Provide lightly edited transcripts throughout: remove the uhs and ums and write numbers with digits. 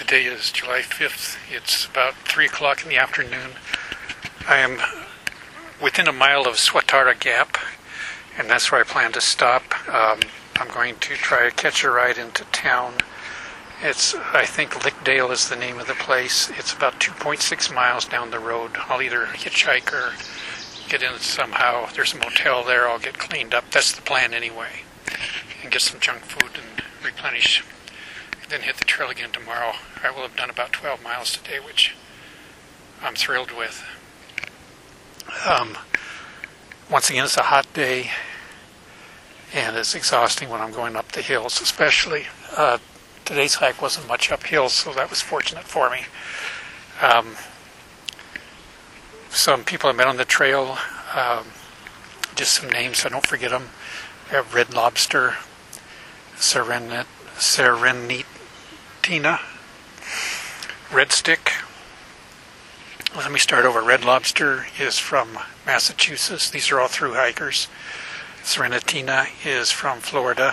Today is July 5th. It's about 3 o'clock in the afternoon. I am within a mile of Swatara Gap, and that's where I plan to stop. I'm going to try to catch a ride into town. I think Lickdale is the name of the place. It's about 2.6 miles down the road. I'll either hitchhike or get in somehow. There's a motel there. I'll get cleaned up. That's the plan anyway. And get some junk food and replenish. And then hit the trail again tomorrow. I will have done about 12 miles today, which I'm thrilled with. Once again, it's a hot day, and it's exhausting when I'm going up the hills, especially. Today's hike wasn't much uphill, so that was fortunate for me. Some people I met on the trail, just some names so I don't forget them. I have Red Lobster, Serenitina, Red Stick. Let me start over. Red Lobster is from Massachusetts. These are all through hikers. Serenitina is from Florida.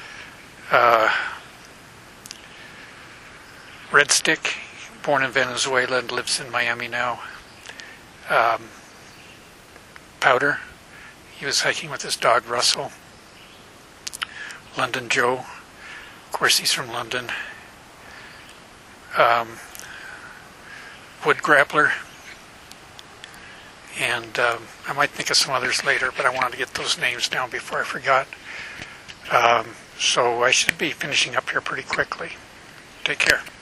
Red Stick, born in Venezuela and lives in Miami now. Powder, he was hiking with his dog Russell. London Joe, of course he's from London. Wood Grappler, and I might think of some others later, but I wanted to get those names down before I forgot. So I should be finishing up here pretty quickly. Take care.